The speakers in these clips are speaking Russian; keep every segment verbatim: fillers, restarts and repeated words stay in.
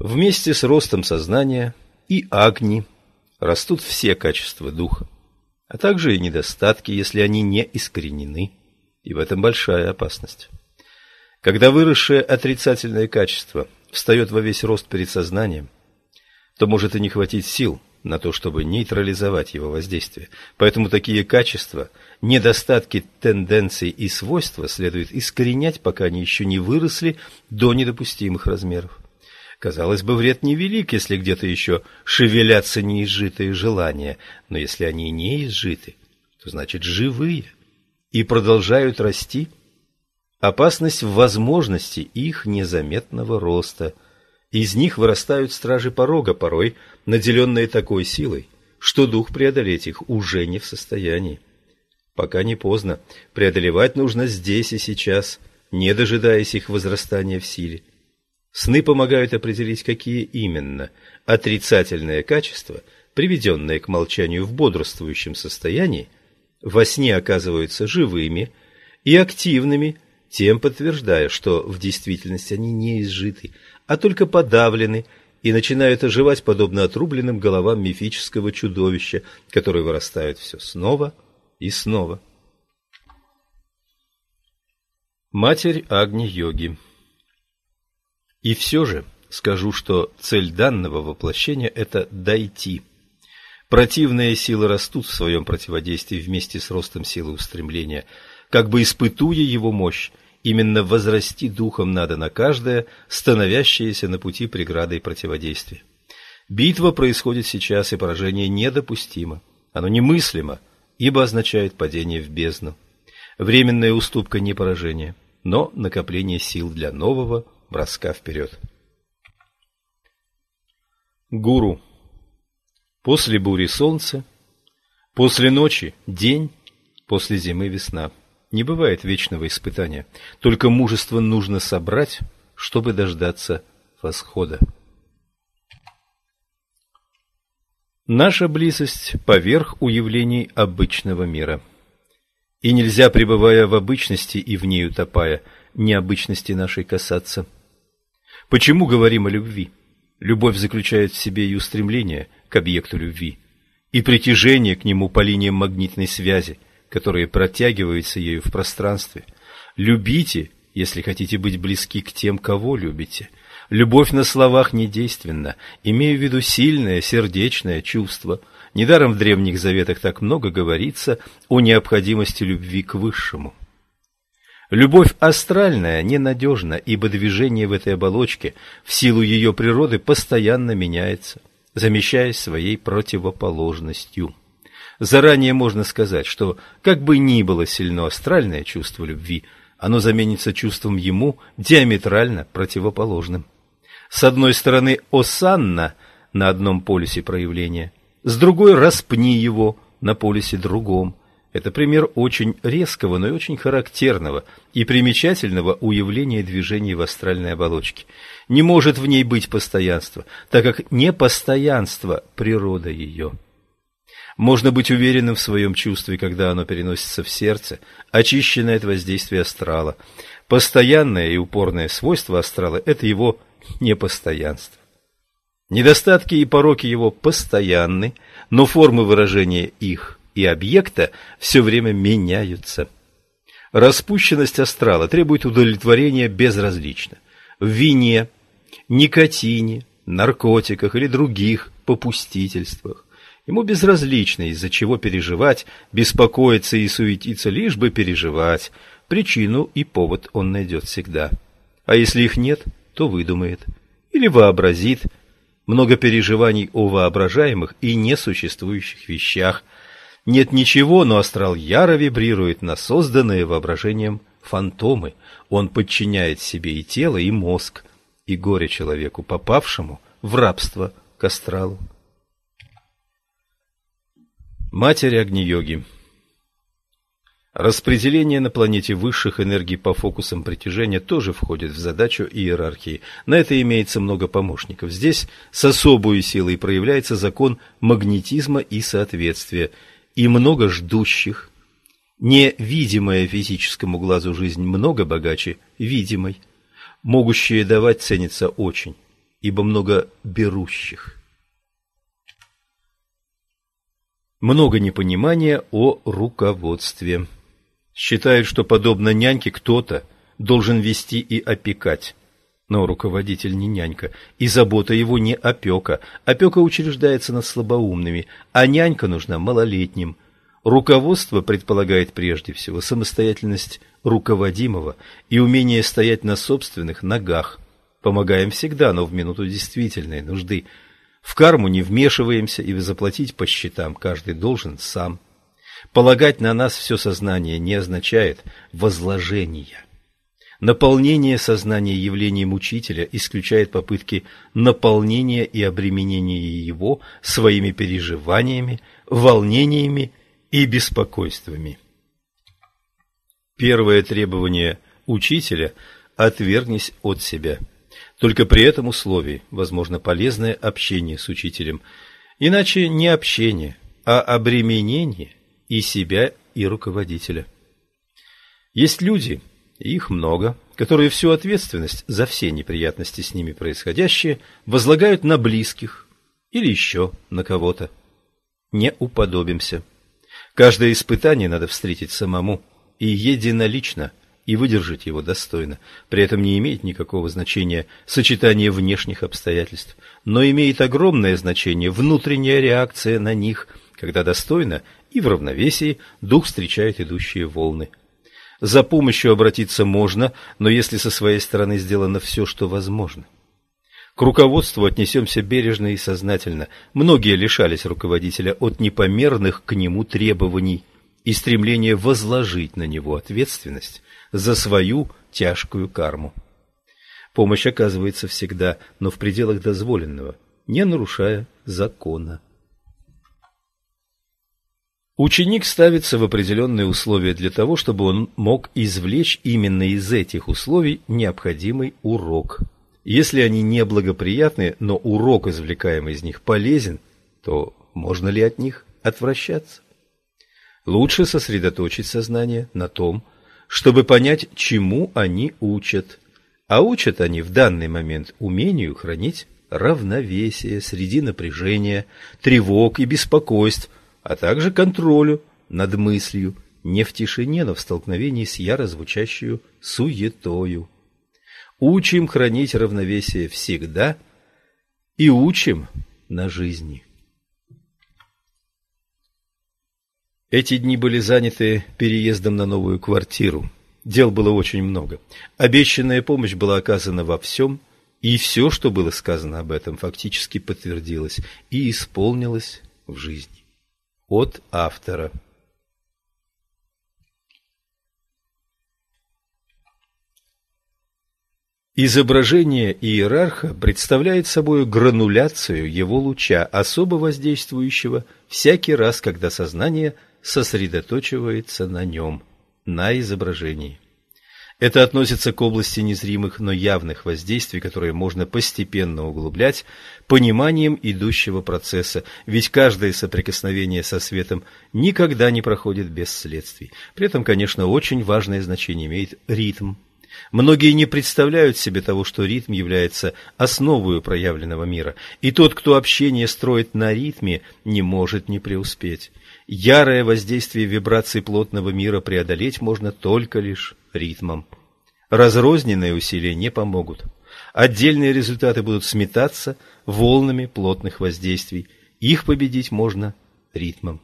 Вместе с ростом сознания и агни растут все качества духа, а также и недостатки, если они не искоренены, и в этом большая опасность. Когда выросшее отрицательное качество встает во весь рост перед сознанием, то может и не хватить сил на то, чтобы нейтрализовать его воздействие. Поэтому такие качества, недостатки, тенденции и свойства следует искоренять, пока они еще не выросли до недопустимых размеров. Казалось бы, вред невелик, если где-то еще шевелятся неизжитые желания, но если они не изжиты, то значит живые и продолжают расти. Опасность в возможности их незаметного роста. Из них вырастают стражи порога, порой наделенные такой силой, что дух преодолеть их уже не в состоянии. Пока не поздно, преодолевать нужно здесь и сейчас, не дожидаясь их возрастания в силе. Сны помогают определить, какие именно отрицательные качества, приведенные к молчанию в бодрствующем состоянии, во сне оказываются живыми и активными, тем подтверждая, что в действительности они не изжиты, а только подавлены и начинают оживать подобно отрубленным головам мифического чудовища, которые вырастают все снова и снова. Матерь Агни-йоги. И все же скажу, что цель данного воплощения – это дойти. Противные силы растут в своем противодействии вместе с ростом силы устремления. Как бы испытуя его мощь, именно возрасти духом надо на каждое, становящееся на пути преградой противодействия. Битва происходит сейчас, и поражение недопустимо. Оно немыслимо, ибо означает падение в бездну. Временная уступка не поражение, но накопление сил для нового броска вперед. Гуру. После бури солнце, после ночи день, после зимы весна. Не бывает вечного испытания, только мужество нужно собрать, чтобы дождаться восхода. Наша близость поверх уявлений обычного мира. И нельзя, пребывая в обычности и в ней утопая, необычности нашей касаться. Почему говорим о любви? Любовь заключает в себе и устремление к объекту любви, и притяжение к нему по линиям магнитной связи, которые протягиваются ею в пространстве. Любите, если хотите быть близки к тем, кого любите. Любовь на словах не действенна, имею в виду сильное сердечное чувство. Недаром в Древних Заветах так много говорится о необходимости любви к Высшему. Любовь астральная ненадежна, ибо движение в этой оболочке в силу ее природы постоянно меняется, замещаясь своей противоположностью. Заранее можно сказать, что как бы ни было сильно астральное чувство любви, оно заменится чувством ему диаметрально противоположным. С одной стороны осанна на одном полюсе проявления, с другой распни его на полюсе другом. Это пример очень резкого, но и очень характерного и примечательного уявления движений в астральной оболочке. Не может в ней быть постоянства, так как непостоянство – природа ее. Можно быть уверенным в своем чувстве, когда оно переносится в сердце, очищенное от воздействия астрала. Постоянное и упорное свойство астрала – это его непостоянство. Недостатки и пороки его постоянны, но формы выражения их и объекта все время меняются. Распущенность астрала требует удовлетворения безразлично. В вине, никотине, наркотиках или других попустительствах. Ему безразлично, из-за чего переживать, беспокоиться и суетиться, лишь бы переживать. Причину и повод он найдет всегда. А если их нет, то выдумает или вообразит. Много переживаний о воображаемых и несуществующих вещах. Нет ничего, но астрал яро вибрирует на созданные воображением фантомы. Он подчиняет себе и тело, и мозг, и горе человеку, попавшему в рабство к астралу. Матерь Агни-йоги. Распределение на планете высших энергий по фокусам притяжения тоже входит в задачу иерархии. На это имеется много помощников. Здесь с особой силой проявляется закон магнетизма и соответствия. И много ждущих. Невидимая физическому глазу жизнь много богаче видимой. Могущие давать ценится очень. ибо много берущих. Много непонимания о руководстве. Считают, что подобно няньке кто-то должен вести и опекать. Но руководитель не нянька, и забота его не опека. Опека учреждается над слабоумными, а нянька нужна малолетним. Руководство предполагает прежде всего самостоятельность руководимого и умение стоять на собственных ногах. Помогаем всегда, но в минуту действительной нужды. В карму не вмешиваемся, и заплатить по счетам каждый должен сам. Полагать на нас все сознание не означает возложения. Наполнение сознания явлением учителя исключает попытки наполнения и обременения его своими переживаниями, волнениями и беспокойствами. Первое требование учителя – отвергнись от себя. Только при этом условии возможно полезное общение с учителем. Иначе не общение, а обременение и себя, и руководителя. Есть люди, и их много, которые всю ответственность за все неприятности с ними происходящие возлагают на близких или еще на кого-то. Не уподобимся. Каждое испытание надо встретить самому и единолично, и выдержать его достойно. При этом не имеет никакого значения сочетание внешних обстоятельств, но имеет огромное значение внутренняя реакция на них, когда достойно и в равновесии дух встречает идущие волны. За помощью обратиться можно, но если со своей стороны сделано все, что возможно. К руководству отнесемся бережно и сознательно. Многие лишались руководителя от непомерных к нему требований и стремления возложить на него ответственность за свою тяжкую карму. Помощь оказывается всегда, но в пределах дозволенного, не нарушая закона. Ученик ставится в определенные условия для того, чтобы он мог извлечь именно из этих условий необходимый урок. Если они неблагоприятны, но урок, извлекаемый из них, полезен, то можно ли от них отвращаться? Лучше сосредоточить сознание на том, чтобы понять, чему они учат. А учат они в данный момент умению хранить равновесие среди напряжения, тревог и беспокойств, а также контролю над мыслью, не в тишине, но в столкновении с яро звучащую суетою. Учим хранить равновесие всегда и учим на жизни. Эти дни были заняты переездом на новую квартиру. Дел было очень много. Обещанная помощь была оказана во всем, и все, что было сказано об этом, фактически подтвердилось и исполнилось в жизни. От автора. Изображение иерарха представляет собой грануляцию его луча, особо воздействующего всякий раз, когда сознание сосредоточивается на нем, на изображении. Это относится к области незримых, но явных воздействий, которые можно постепенно углублять пониманием идущего процесса, ведь каждое соприкосновение со светом никогда не проходит без следствий. При этом, конечно, очень важное значение имеет ритм. Многие не представляют себе того, что ритм является основой проявленного мира, и тот, кто общение строит на ритме, не может не преуспеть. Ярое воздействие вибраций плотного мира преодолеть можно только лишь ритмом. Разрозненные усилия не помогут. Отдельные результаты будут сметаться волнами плотных воздействий. Их победить можно ритмом.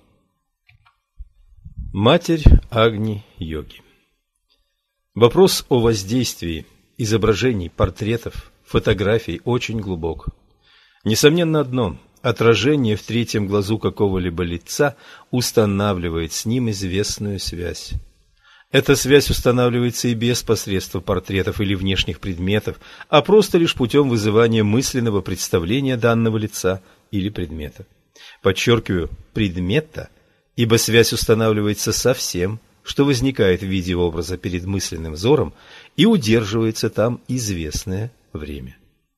Матерь Агни-йоги. Вопрос о воздействии изображений, портретов, фотографий очень глубок. Несомненно одно – отражение в третьем глазу какого-либо лица устанавливает с ним известную связь. Эта связь устанавливается и без посредства портретов или внешних предметов, а просто лишь путем вызывания мысленного представления данного лица или предмета. Подчеркиваю, предмета, ибо связь устанавливается со всем, что возникает в виде образа перед мысленным взором и удерживается там известное время.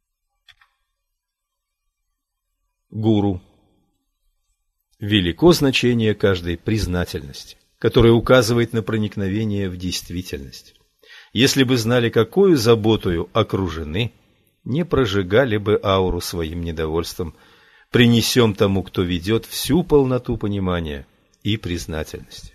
Гуру. Велико значение каждой признательности, которая указывает на проникновение в действительность. Если бы знали, какою заботою окружены, не прожигали бы ауру своим недовольством. Принесем тому, кто ведет, всю полноту понимания и признательности.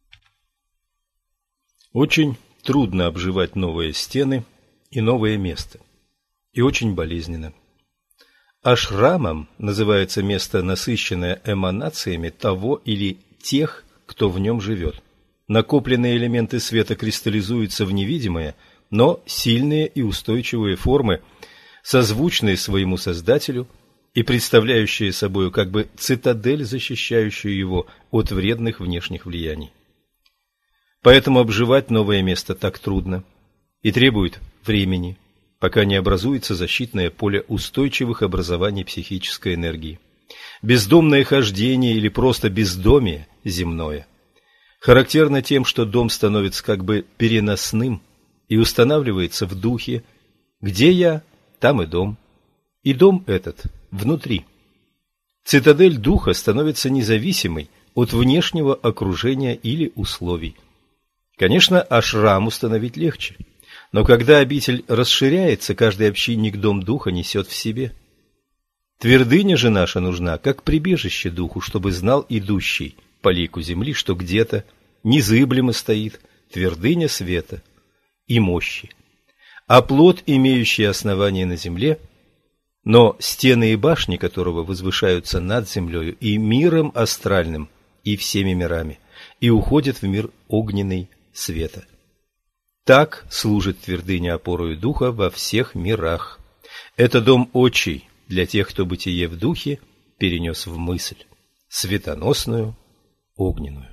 Очень трудно обживать новые стены и новое место. И очень болезненно. Ашрамом называется место, насыщенное эманациями того или тех, кто в нем живет. Накопленные элементы света кристаллизуются в невидимые, но сильные и устойчивые формы, созвучные своему Создателю и представляющие собою как бы цитадель, защищающую его от вредных внешних влияний. Поэтому обживать новое место так трудно и требует времени, пока не образуется защитное поле устойчивых образований психической энергии. Бездомное хождение или просто бездомие земное характерно тем, что дом становится как бы переносным и устанавливается в духе. Где я, там и дом. И дом этот внутри. Цитадель духа становится независимой от внешнего окружения или условий. Конечно, ашрам установить легче, но когда обитель расширяется, каждый общинник дом духа несет в себе. Твердыня же наша нужна, как прибежище духу, чтобы знал идущий по лику земли, что где-то незыблемо стоит твердыня света и мощи, а плод, имеющий основание на земле, но стены и башни которого возвышаются над землею и миром астральным, и всеми мирами, и уходят в мир огненный света. Так служит твердыня опорою духа во всех мирах. Это дом отчий для тех, кто бытие в духе перенес в мысль, светоносную, огненную.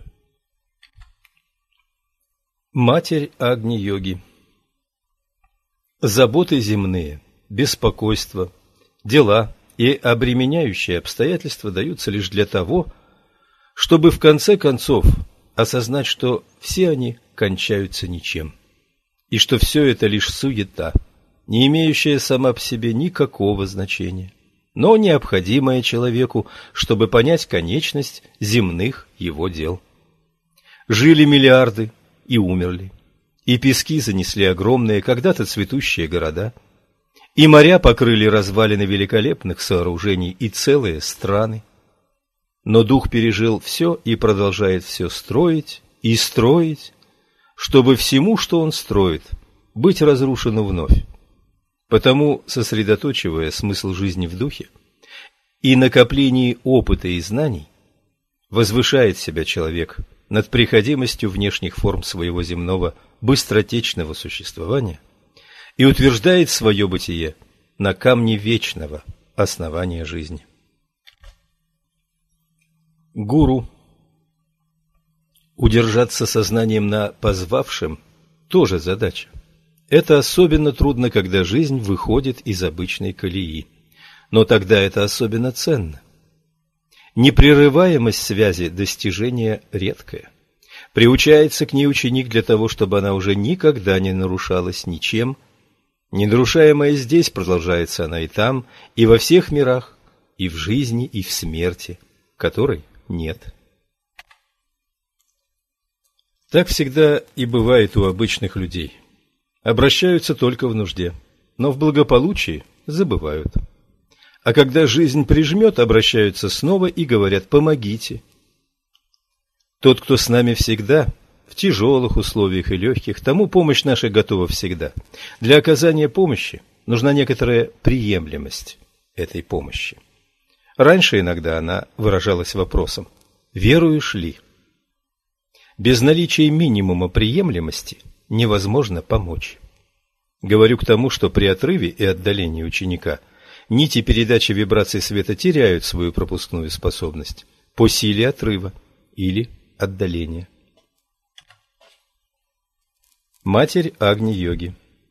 Матерь Агни-йоги. Заботы земные, беспокойство, дела и обременяющие обстоятельства даются лишь для того, чтобы в конце концов осознать, что все они кончаются ничем, и что все это лишь суета, не имеющая сама по себе никакого значения, но необходимая человеку, чтобы понять конечность земных его дел. Жили миллиарды и умерли, и пески занесли огромные, когда-то цветущие города, и моря покрыли развалины великолепных сооружений и целые страны. Но дух пережил все и продолжает все строить и строить, чтобы всему, что он строит, быть разрушено вновь. Потому, сосредоточивая смысл жизни в духе и накоплении опыта и знаний, возвышает себя человек над приходимостью внешних форм своего земного быстротечного существования и утверждает свое бытие на камне вечного основания жизни. Гуру. Удержаться сознанием на позвавшем тоже задача. Это особенно трудно, когда жизнь выходит из обычной колеи. Но тогда это особенно ценно. Непрерываемость связи достижения редкое. Приучается к ней ученик для того, чтобы она уже никогда не нарушалась ничем. Ненарушаемая здесь, продолжается она и там, и во всех мирах, и в жизни, и в смерти, которой нет. Так всегда и бывает у обычных людей. Обращаются только в нужде, но в благополучии забывают. А когда жизнь прижмет, обращаются снова и говорят: «Помогите». Тот, кто с нами всегда, в тяжелых условиях и легких, тому помощь наша готова всегда. Для оказания помощи нужна некоторая приемлемость этой помощи. Раньше иногда она выражалась вопросом: «Веруешь ли?». Без наличия минимума приемлемости невозможно помочь. Говорю к тому, что при отрыве и отдалении ученика нити передачи вибраций света теряют свою пропускную способность по силе отрыва или отдаления. Матерь Агни-йоги.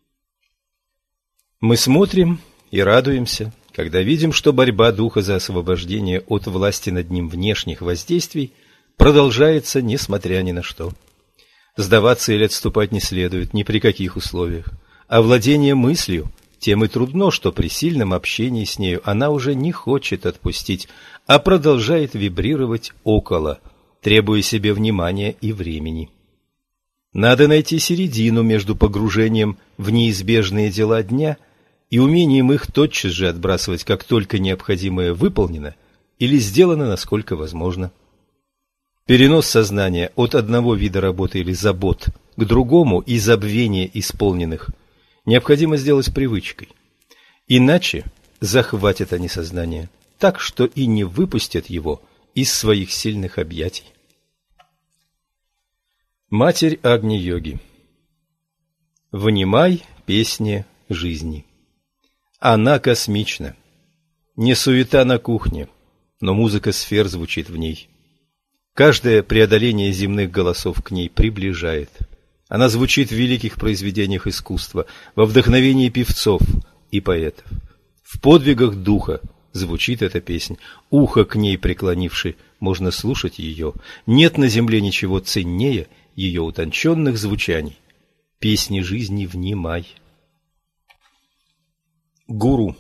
Мы смотрим и радуемся, когда видим, что борьба духа за освобождение от власти над ним внешних воздействий продолжается несмотря ни на что. Сдаваться или отступать не следует ни при каких условиях, а владение мыслью тем и трудно, что при сильном общении с нею она уже не хочет отпустить, а продолжает вибрировать около, требуя себе внимания и времени. Надо найти середину между погружением в неизбежные дела дня и умением их тотчас же отбрасывать, как только необходимое выполнено или сделано, насколько возможно. Перенос сознания от одного вида работы или забот к другому и забвение исполненных необходимо сделать привычкой. Иначе захватят они сознание так, что и не выпустят его из своих сильных объятий. Матерь Агни-йоги. Внимай песне жизни. Она космична. Не суета на кухне, но музыка сфер звучит в ней. Каждое преодоление земных голосов к ней приближает. Она звучит в великих произведениях искусства, во вдохновении певцов и поэтов. В подвигах духа звучит эта песня. Ухо к ней преклонивши, можно слушать ее. Нет на земле ничего ценнее ее утонченных звучаний. Песни жизни внимай. Гуру.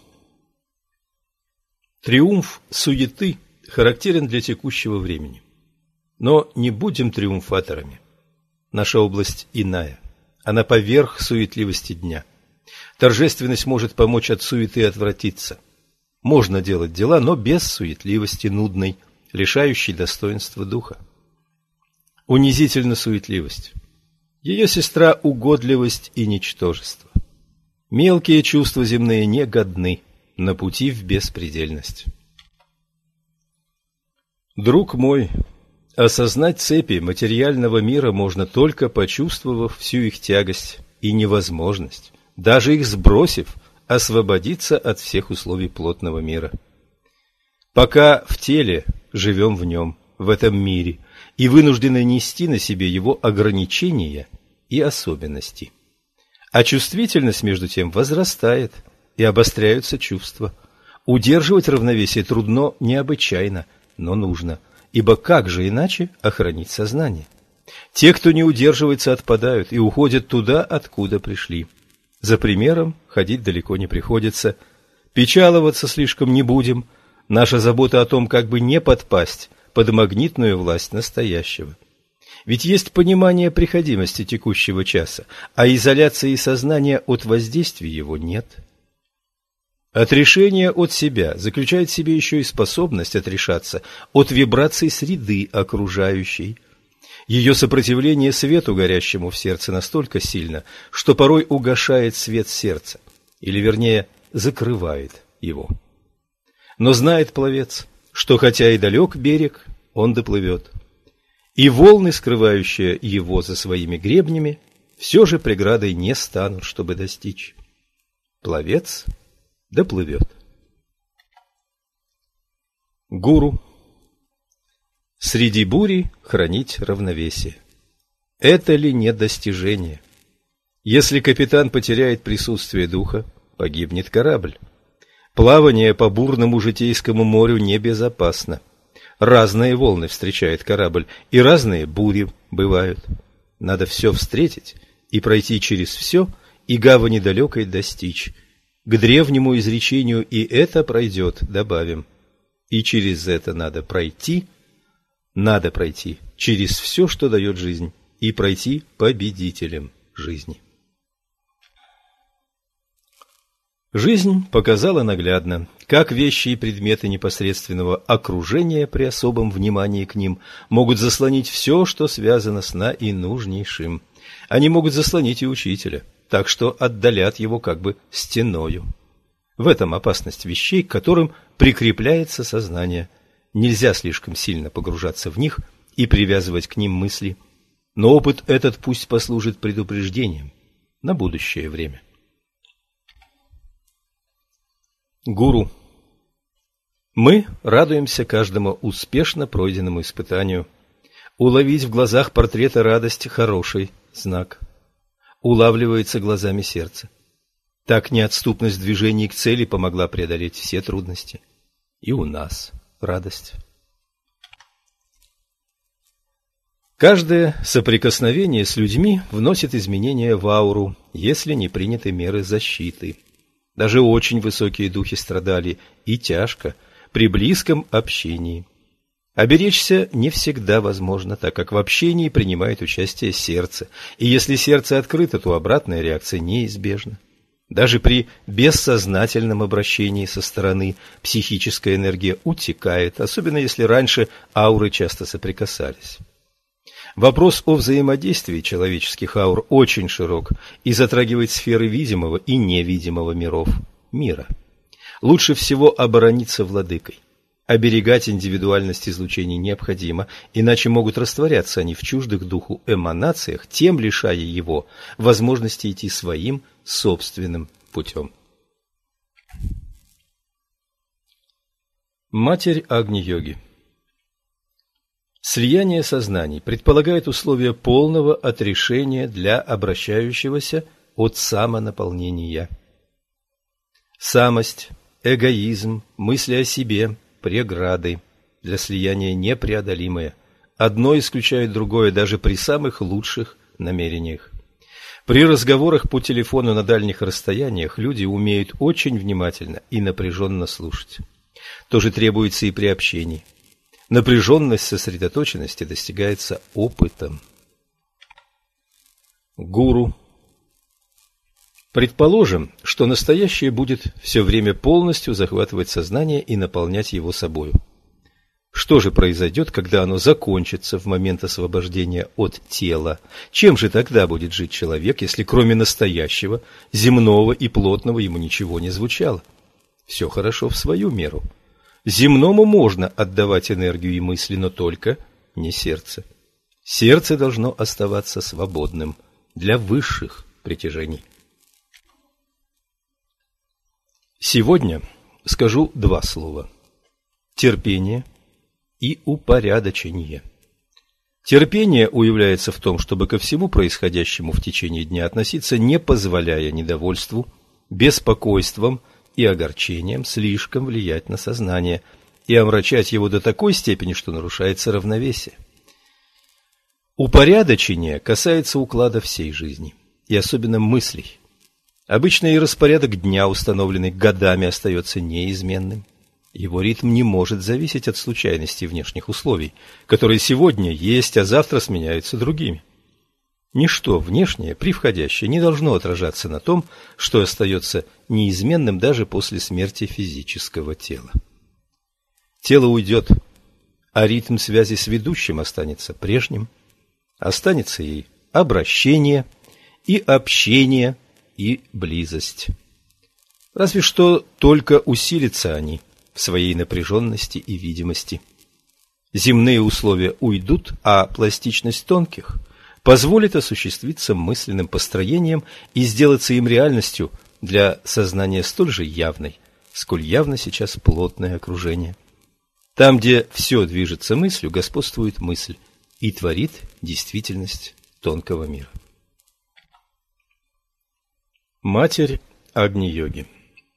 Триумф суеты характерен для текущего времени. Но не будем триумфаторами. Наша область иная. Она поверх суетливости дня. Торжественность может помочь от суеты отвратиться. Можно делать дела, но без суетливости нудной, лишающей достоинства духа. Унизительна суетливость. Ее сестра – угодливость и ничтожество. Мелкие чувства земные не годны на пути в беспредельность. Друг мой, осознать цепи материального мира можно только почувствовав всю их тягость и невозможность, даже их сбросив, освободиться от всех условий плотного мира. Пока в теле живем в нем, в этом мире, и вынуждены нести на себе его ограничения и особенности. А чувствительность, между тем, возрастает, и обостряются чувства. Удерживать равновесие трудно необычайно, но нужно, ибо как же иначе охранить сознание? Те, кто не удерживается, отпадают и уходят туда, откуда пришли. За примером ходить далеко не приходится, печаловаться слишком не будем, наша забота о том, как бы не подпасть под магнитную власть настоящего. Ведь есть понимание приходимости текущего часа, а изоляции сознания от воздействия его нет. Отрешение от себя заключает в себе еще и способность отрешаться от вибраций среды окружающей. Ее сопротивление свету, горящему в сердце, настолько сильно, что порой угашает свет сердца, или, вернее, закрывает его. Но знает пловец, что хотя и далек берег, он доплывет. И волны, скрывающие его за своими гребнями, все же преградой не станут, чтобы достичь. Пловец доплывет. Гуру. Среди бури хранить равновесие. Это ли не достижение? Если капитан потеряет присутствие духа, погибнет корабль. Плавание по бурному житейскому морю небезопасно. Разные волны встречает корабль, и разные бури бывают. Надо все встретить и пройти через все, и гавани далекой достичь. К древнему изречению «и это пройдет» добавим. И через это надо пройти, надо пройти через все, что дает жизнь, и пройти победителем жизни. Жизнь показала наглядно, как вещи и предметы непосредственного окружения при особом внимании к ним могут заслонить все, что связано с наинужнейшим. Они могут заслонить и учителя, так что отдалят его как бы стеною. В этом опасность вещей, к которым прикрепляется сознание. Нельзя слишком сильно погружаться в них и привязывать к ним мысли, но опыт этот пусть послужит предупреждением на будущее время. Гуру. Мы радуемся каждому успешно пройденному испытанию. Уловить в глазах портрета радость – хороший знак. Улавливается глазами сердца. Так неотступность движений к цели помогла преодолеть все трудности. И у нас радость. Каждое соприкосновение с людьми вносит изменения в ауру, если не приняты меры защиты. Даже очень высокие духи страдали, и тяжко, при близком общении. Оберечься не всегда возможно, так как в общении принимает участие сердце, и если сердце открыто, то обратная реакция неизбежна. Даже при бессознательном обращении со стороны психическая энергия утекает, особенно если раньше ауры часто соприкасались. Вопрос о взаимодействии человеческих аур очень широк и затрагивает сферы видимого и невидимого миров мира. Лучше всего оборониться владыкой. Оберегать индивидуальность излучений необходимо, иначе могут растворяться они в чуждых духу эманациях, тем лишая его возможности идти своим собственным путем. Матерь Агни-йоги. Слияние сознаний предполагает условия полного отрешения для обращающегося от самонаполнения. Самость, эгоизм, мысли о себе – преграды, для слияния непреодолимые. Одно исключает другое даже при самых лучших намерениях. При разговорах по телефону на дальних расстояниях люди умеют очень внимательно и напряженно слушать. То же требуется и при общении. Напряженность сосредоточенности достигается опытом. Гуру. Предположим, что настоящее будет все время полностью захватывать сознание и наполнять его собою. Что же произойдет, когда оно закончится в момент освобождения от тела? Чем же тогда будет жить человек, если кроме настоящего, земного и плотного ему ничего не звучало? Все хорошо в свою меру. Земному можно отдавать энергию и мысли, но только не сердце. Сердце должно оставаться свободным для высших притяжений. Сегодня скажу два слова. Терпение и упорядочение. Терпение уявляется в том, чтобы ко всему происходящему в течение дня относиться, не позволяя недовольству, беспокойством и огорчением слишком влиять на сознание и омрачать его до такой степени, что нарушается равновесие. Упорядочение касается уклада всей жизни, и особенно мыслей. Обычно и распорядок дня, установленный годами, остается неизменным. Его ритм не может зависеть от случайностей внешних условий, которые сегодня есть, а завтра сменяются другими. Ничто внешнее, превходящее, не должно отражаться на том, что остается неизменным даже после смерти физического тела. Тело уйдет, а ритм связи с ведущим останется прежним. Останется и обращение, и общение, и близость. Разве что только усилятся они в своей напряженности и видимости. Земные условия уйдут, а пластичность тонких позволит осуществиться мысленным построением и сделаться им реальностью для сознания столь же явной, сколь явно сейчас плотное окружение. Там, где все движется мыслью, господствует мысль и творит действительность тонкого мира. Матерь Агни-йоги.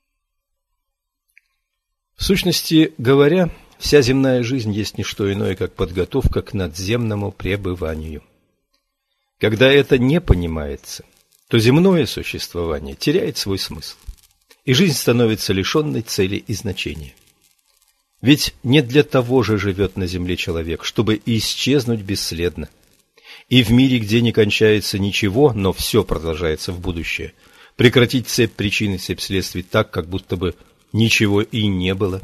В сущности говоря, вся земная жизнь есть не что иное, как подготовка к надземному пребыванию. Когда это не понимается, то земное существование теряет свой смысл, и жизнь становится лишенной цели и значения. Ведь не для того же живет на земле человек, чтобы исчезнуть бесследно. И в мире, где не кончается ничего, но все продолжается в будущее, прекратить цепь причин и цепь следствий так, как будто бы ничего и не было.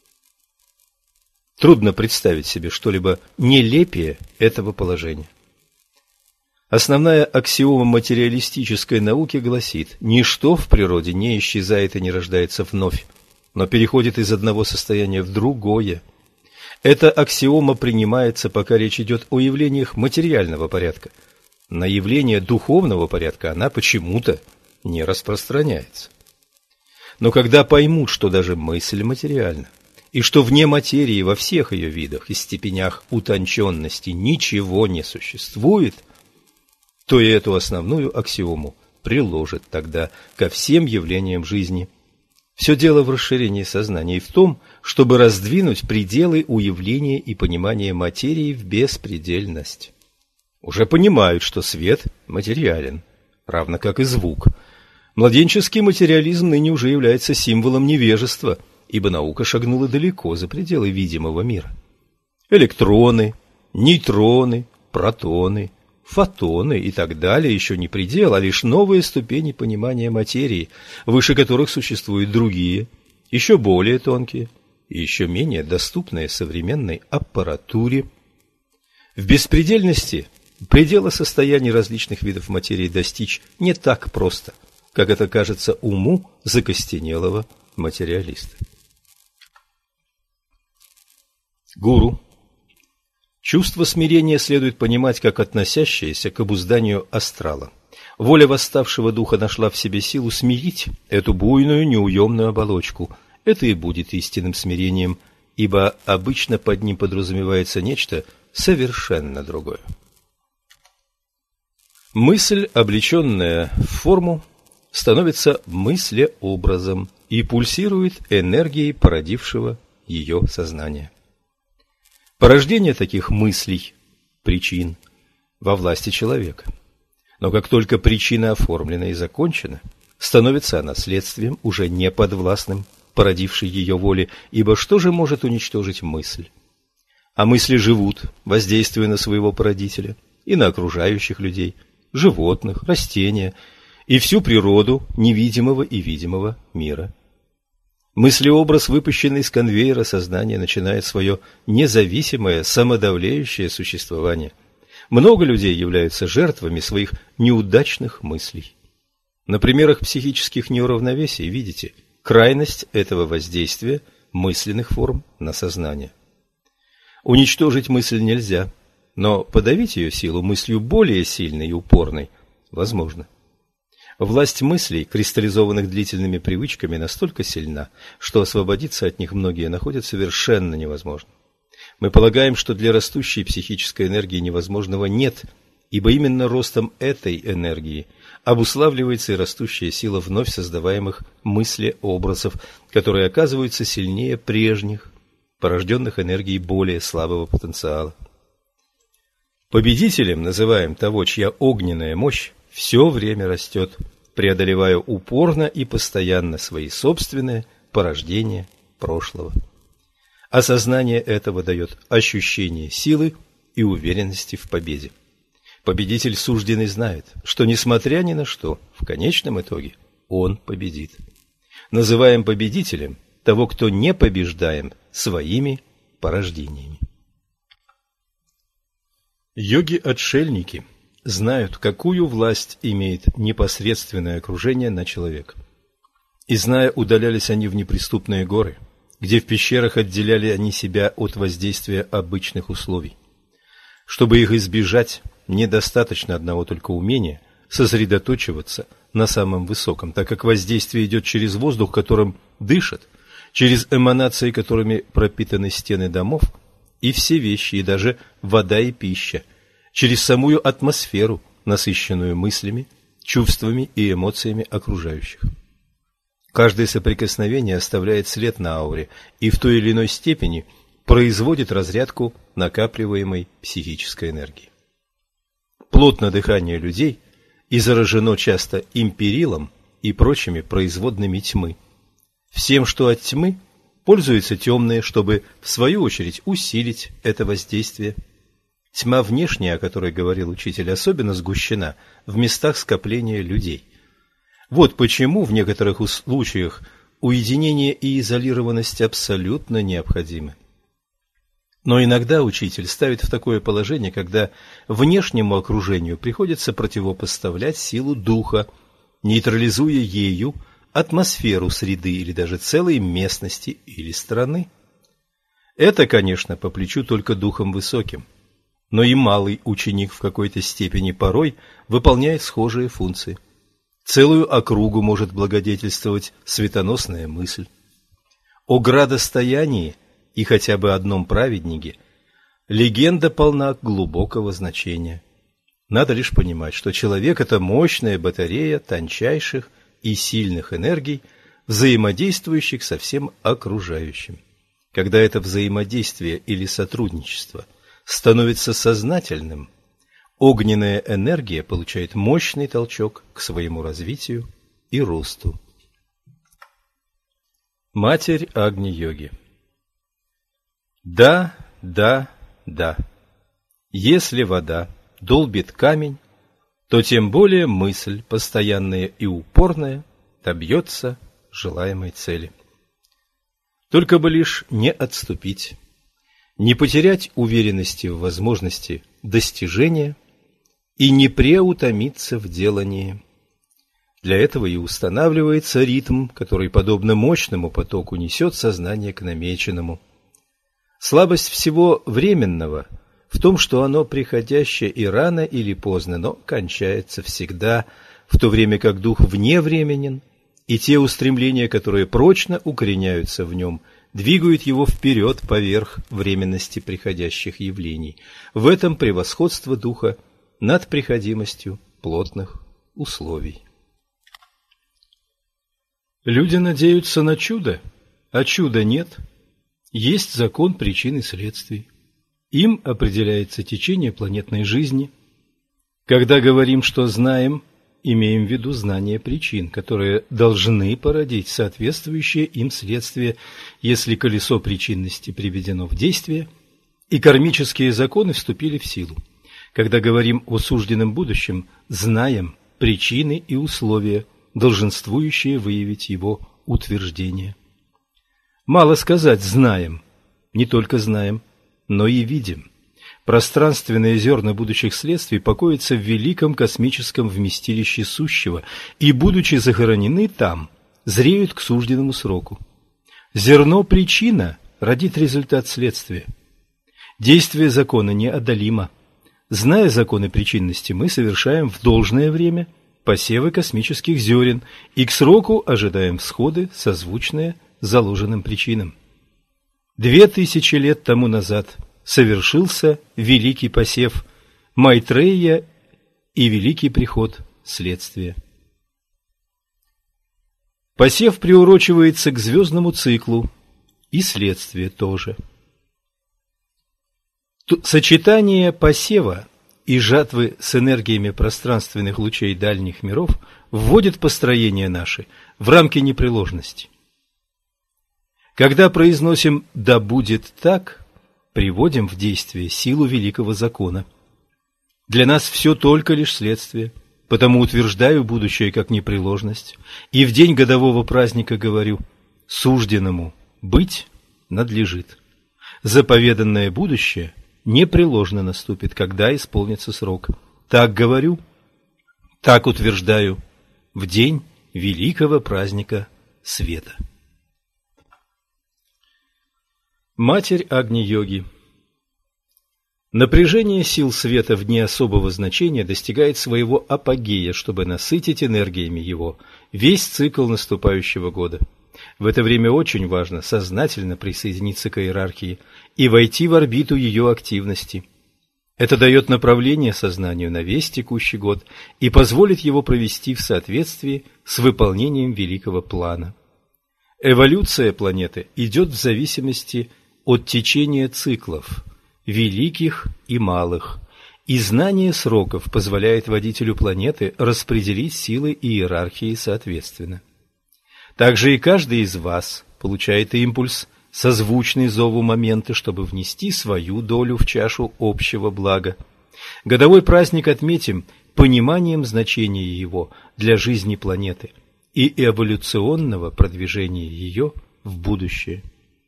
Трудно представить себе что-либо нелепее этого положения. Основная аксиома материалистической науки гласит: ничто в природе не исчезает и не рождается вновь, но переходит из одного состояния в другое. Эта аксиома принимается, пока речь идет о явлениях материального порядка. На явления духовного порядка она почему-то не распространяется. Но когда поймут, что даже мысль материальна, и что вне материи во всех ее видах и степенях утонченности ничего не существует, то и эту основную аксиому приложит тогда ко всем явлениям жизни. Все дело в расширении сознания и в том, чтобы раздвинуть пределы уявления и понимания материи в беспредельность. Уже понимают, что свет материален, равно как и звук. Младенческий материализм ныне уже является символом невежества, ибо наука шагнула далеко за пределы видимого мира. Электроны, нейтроны, протоны, фотоны и так далее еще не предел, а лишь новые ступени понимания материи, выше которых существуют другие, еще более тонкие и еще менее доступные современной аппаратуре. В беспредельности предела состояний различных видов материи достичь не так просто, как это кажется уму закостенелого материалиста. Гуру. Чувство смирения следует понимать как относящееся к обузданию астрала. Воля восставшего духа нашла в себе силу смирить эту буйную, неуемную оболочку. Это и будет истинным смирением, ибо обычно под ним подразумевается нечто совершенно другое. Мысль, облеченная в форму, становится мыслеобразом и пульсирует энергией породившего ее сознания. Порождение таких мыслей, причин, во власти человека. Но как только причина оформлена и закончена, становится она следствием, уже не подвластным породившей ее воли, ибо что же может уничтожить мысль? А мысли живут, воздействуя на своего породителя и на окружающих людей, животных, растения и всю природу невидимого и видимого мира. Мыслеобраз, выпущенный из конвейера сознания, начинает свое независимое, самодавлеющее существование. Много людей являются жертвами своих неудачных мыслей. На примерах психических неуравновесий видите крайность этого воздействия мысленных форм на сознание. Уничтожить мысль нельзя, но подавить ее силу мыслью более сильной и упорной возможно. Власть мыслей, кристаллизованных длительными привычками, настолько сильна, что освободиться от них многие находят совершенно невозможным. Мы полагаем, что для растущей психической энергии невозможного нет, ибо именно ростом этой энергии обуславливается и растущая сила вновь создаваемых мыслеобразов, которые оказываются сильнее прежних, порожденных энергией более слабого потенциала. Победителем называем того, чья огненная мощь все время растет, преодолевая упорно и постоянно свои собственные порождения прошлого. Осознание этого дает ощущение силы и уверенности в победе. Победитель сужденный знает, что, несмотря ни на что, в конечном итоге он победит. Называем победителем того, кто не побеждаем своими порождениями. Йоги-отшельники знают, какую власть имеет непосредственное окружение на человека. И зная, удалялись они в неприступные горы, где в пещерах отделяли они себя от воздействия обычных условий. Чтобы их избежать, недостаточно одного только умения сосредоточиваться на самом высоком, так как воздействие идет через воздух, которым дышат, через эманации, которыми пропитаны стены домов, и все вещи, и даже вода и пища, через самую атмосферу, насыщенную мыслями, чувствами и эмоциями окружающих. Каждое соприкосновение оставляет след на ауре и в той или иной степени производит разрядку накапливаемой психической энергии. Плотное дыхание людей и заражено часто империлом и прочими производными тьмы. Всем, что от тьмы, пользуются темные, чтобы, в свою очередь, усилить это воздействие. Тьма внешняя, о которой говорил учитель, особенно сгущена в местах скопления людей. Вот почему в некоторых случаях уединение и изолированность абсолютно необходимы. Но иногда учитель ставит в такое положение, когда внешнему окружению приходится противопоставлять силу духа, нейтрализуя ею атмосферу среды или даже целой местности или страны. Это, конечно, по плечу только духом высоким, но и малый ученик в какой-то степени порой выполняет схожие функции. Целую округу может благодетельствовать светоносная мысль. О градостоянии и хотя бы одном праведнике легенда полна глубокого значения. Надо лишь понимать, что человек – это мощная батарея тончайших и сильных энергий, взаимодействующих со всем окружающим. Когда это взаимодействие или сотрудничество становится сознательным, огненная энергия получает мощный толчок к своему развитию и росту. Матерь Агни-йоги. Да, да, да. Если вода долбит камень, то тем более мысль, постоянная и упорная, добьется желаемой цели. Только бы лишь не отступить, не потерять уверенности в возможности достижения и не преутомиться в делании. Для этого и устанавливается ритм, который, подобно мощному потоку, несет сознание к намеченному. Слабость всего временного в том, что оно приходящее и рано или поздно, но кончается всегда, в то время как дух вневременен, и те устремления, которые прочно укореняются в нем, двигают его вперед поверх временности приходящих явлений. В этом превосходство духа над приходимостью плотных условий. Люди надеются на чудо, а чуда нет. Есть закон причин и следствий. Им определяется течение планетной жизни. Когда говорим, что знаем, имеем в виду знание причин, которые должны породить соответствующее им следствие, если колесо причинности приведено в действие, и кармические законы вступили в силу. Когда говорим о сужденном будущем, знаем причины и условия, долженствующие выявить его утверждение. Мало сказать «знаем», не только знаем, но и видим. Пространственные зерна будущих следствий покоятся в великом космическом вместилище сущего и, будучи захоронены там, зреют к сужденному сроку. Зерно – причина, родит результат следствия. Действие закона неодолимо. Зная законы причинности, мы совершаем в должное время посевы космических зерен и к сроку ожидаем всходы, созвучные заложенным причинам. Две тысячи лет тому назад совершился великий посев Майтрея и великий приход следствия. Посев приурочивается к звездному циклу, и следствие тоже. Сочетание посева и жатвы с энергиями пространственных лучей дальних миров вводит построение наше в рамки непреложности. Когда произносим «да будет так», приводим в действие силу великого закона. Для нас все только лишь следствие, потому утверждаю будущее как непреложность, и в день годового праздника говорю «сужденному быть надлежит». Заповеданное будущее непреложно наступит, когда исполнится срок. Так говорю, так утверждаю в день великого праздника света. Матерь Агни-йоги. Напряжение сил света в дни особого значения достигает своего апогея, чтобы насытить энергиями его весь цикл наступающего года. В это время очень важно сознательно присоединиться к иерархии и войти в орбиту ее активности. Это дает направление сознанию на весь текущий год и позволит его провести в соответствии с выполнением великого плана. Эволюция планеты идет в зависимости от течения циклов, великих и малых, и знание сроков позволяет водителю планеты распределить силы и иерархии соответственно. Также и каждый из вас получает импульс, созвучный зову момента, чтобы внести свою долю в чашу общего блага. Годовой праздник отметим пониманием значения его для жизни планеты и эволюционного продвижения ее в будущее.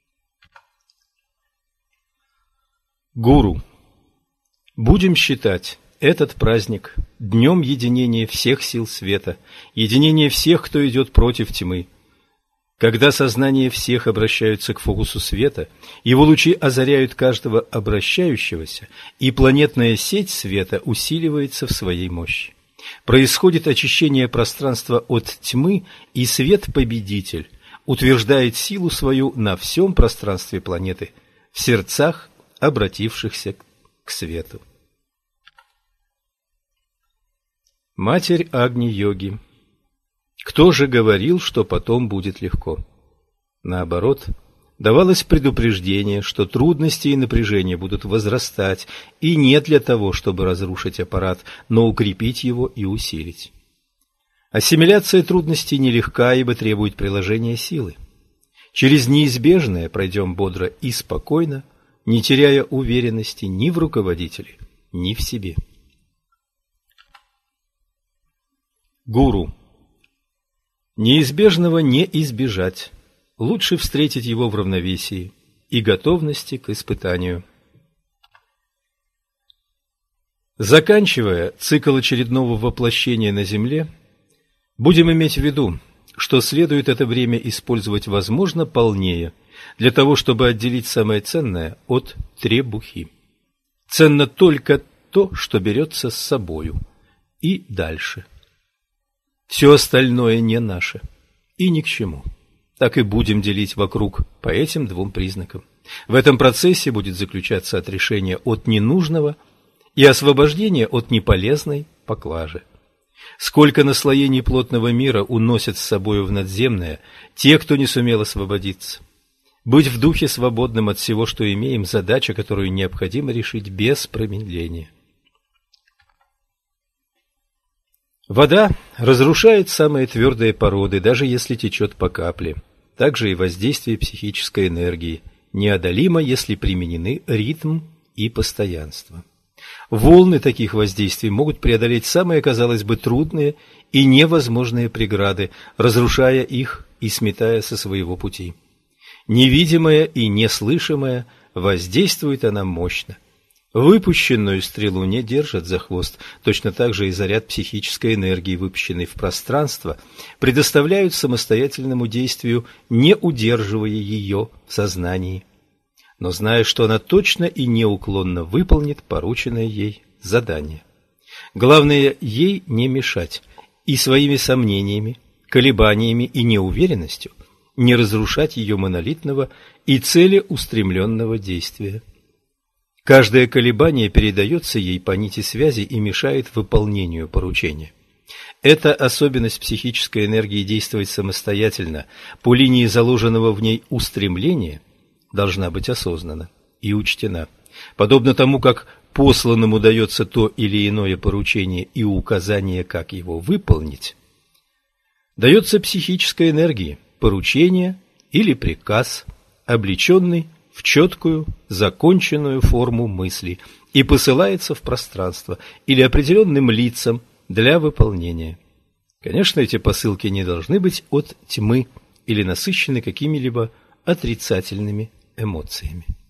Гуру. Будем считать этот праздник днем единения всех сил света, единения всех, кто идет против тьмы. Когда сознание всех обращаются к фокусу света, его лучи озаряют каждого обращающегося, и планетная сеть света усиливается в своей мощи. Происходит очищение пространства от тьмы, и свет-победитель утверждает силу свою на всем пространстве планеты, в сердцах обратившихся к свету. Матерь Агни-йоги. Кто же говорил, что потом будет легко? Наоборот, давалось предупреждение, что трудности и напряжения будут возрастать, и не для того, чтобы разрушить аппарат, но укрепить его и усилить. Ассимиляция трудностей нелегка, ибо требует приложения силы. Через неизбежное пройдем бодро и спокойно, не теряя уверенности ни в руководителе, ни в себе. Гуру. Неизбежного не избежать. Лучше встретить его в равновесии и готовности к испытанию. Заканчивая цикл очередного воплощения на Земле, будем иметь в виду, что следует это время использовать возможно полнее, для того, чтобы отделить самое ценное от требухи. Ценно только то, что берется с собою, и дальше. Все остальное не наше и ни к чему. Так и будем делить вокруг по этим двум признакам. В этом процессе будет заключаться отрешение от ненужного и освобождение от неполезной поклажи. Сколько наслоений плотного мира уносят с собою в надземное те, кто не сумел освободиться. Быть в духе свободным от всего, что имеем, задача, которую необходимо решить без промедления. Вода разрушает самые твердые породы, даже если течет по капле. Также и воздействие психической энергии неодолимо, если применены ритм и постоянство. Волны таких воздействий могут преодолеть самые, казалось бы, трудные и невозможные преграды, разрушая их и сметая со своего пути. Невидимая и неслышимая, воздействует она мощно. Выпущенную стрелу не держат за хвост, точно так же и заряд психической энергии, выпущенный в пространство, предоставляют самостоятельному действию, не удерживая ее в сознании, но зная, что она точно и неуклонно выполнит порученное ей задание. Главное, ей не мешать и своими сомнениями, колебаниями и неуверенностью не разрушать ее монолитного и целеустремленного действия. Каждое колебание передается ей по нити связи и мешает выполнению поручения. Эта особенность психической энергии действовать самостоятельно по линии заложенного в ней устремления должна быть осознана и учтена. Подобно тому, как посланному дается то или иное поручение и указание, как его выполнить, дается психической энергии поручение или приказ, облеченный в четкую, законченную форму мысли, и посылается в пространство или определенным лицам для выполнения. Конечно, эти посылки не должны быть от тьмы или насыщены какими-либо отрицательными эмоциями.